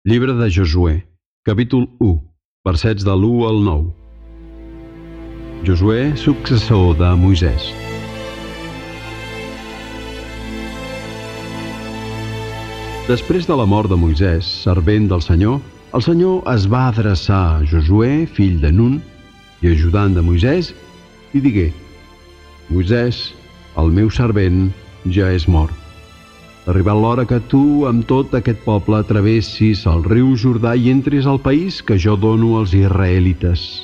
Llibre de Josué, capítol 1, versets de l'1 al 9. Josué, successor de Moisès. Després de la mort de Moisès, servent del Senyor, el Senyor es va adreçar a Josué, fill de Nun, i ajudant de Moisès, i digué: Moisès, el meu servent, ja és mort. Arribat l'hora que tu, amb tot aquest poble, travessis el riu Jordà i entris al país que jo dono als israelites.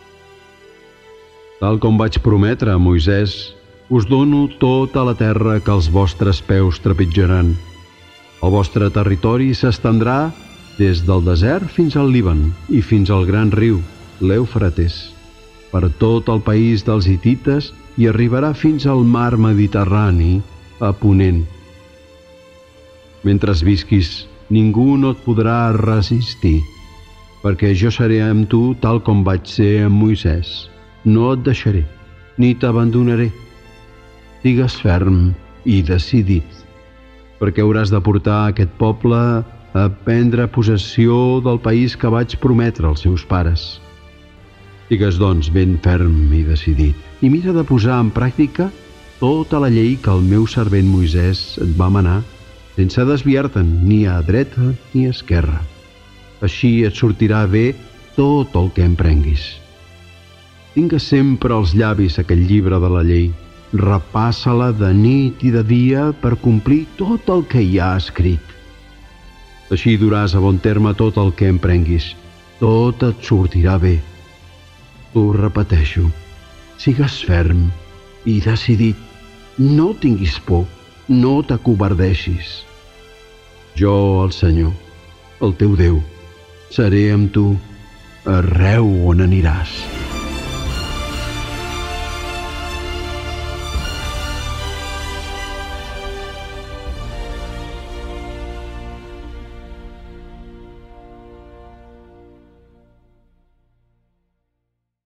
Tal com vaig prometre a Moisès, us dono tota la terra que els vostres peus trepitjaran. El vostre territori s'estendrà des del desert fins al Líban i fins al gran riu, l'Eufrates, per tot el país dels hitites i arribarà fins al mar Mediterrani, a ponent. Mentre visquis, ningú no et podrà resistir, perquè jo seré amb tu tal com vaig ser amb Moisès. No et deixaré, ni t'abandonaré. Sigues ferm i decidit, perquè hauràs de portar aquest poble a prendre possessió del país que vaig prometre als seus pares. Sigues, doncs, ben ferm i decidit, i mira de posar en pràctica tota la llei que el meu servent Moisès et va manar, sense desviar-te'n ni a dreta ni a esquerra. Així et sortirà bé tot el que emprenguis. Tingues sempre als llavis aquest llibre de la llei. Repassa-la de nit i de dia per complir tot el que hi ha escrit. Així duràs a bon terme tot el que emprenguis. Tot et sortirà bé. T'ho repeteixo. Sigues ferm i decidit. No tinguis por. No t'acovardeixis. Jo, el Senyor, el teu Déu, seré amb tu arreu on aniràs.